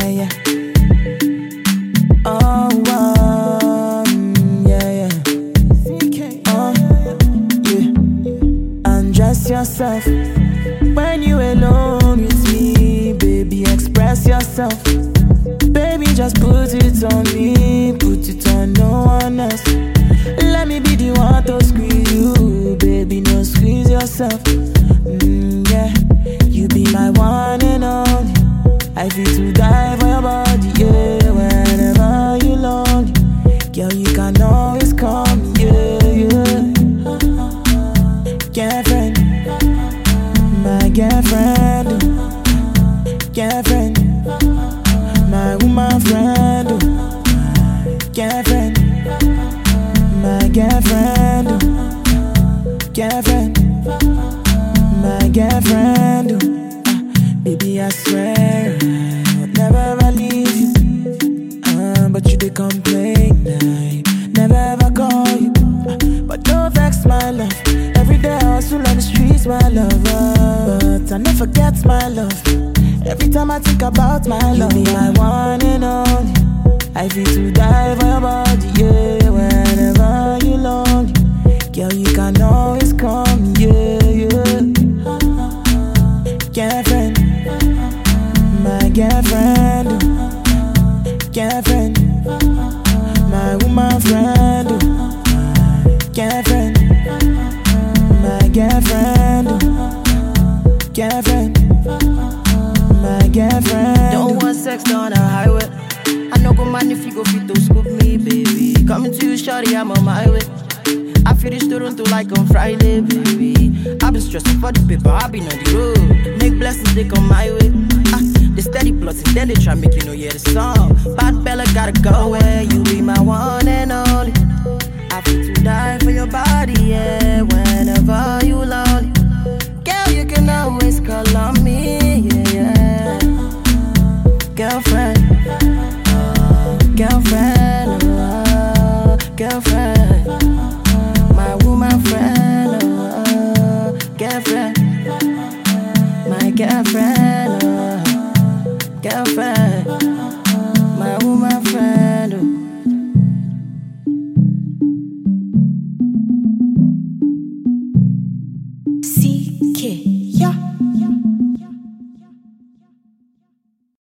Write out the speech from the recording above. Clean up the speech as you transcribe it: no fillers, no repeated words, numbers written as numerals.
yeah. Oh, yeah. Yeah. Undress yourself when you alone with me, baby. Express yourself, baby. Just put it on me, put it on no one else. Let me be the one to squeeze you, baby. No squeeze yourself. Yeah, you be my one and only. I feel to die for your body, yeah. Whenever you lonely, girl, you can always call me, yeah. Girlfriend, my girlfriend, girlfriend, my woman friend, girlfriend, my girlfriend, girlfriend, my girlfriend. Baby, I swear I'll never ever leave you. But you did complain, I never ever call you. But don't vex my love. Every day I hustle on the streets, my lover. But I never forget my love. Every time I think about my love, you be my one and only. I feel to die for your body, yeah. Whenever you lonely, girl, you can always call me, yeah. Girlfriend, my girlfriend, girlfriend, my woman friend, girlfriend, my girlfriend, girlfriend, my girlfriend. Don't want sex on the highway. I no go mind if you go fit to scoop me, baby. Coming to you, shawty, I'm on my way. I finish Toronto like on Friday, baby. I've been stressing for the paper, I've been on the road. Make blessings, they come my way. They steady plotting, then they try make you know, yeah, the sun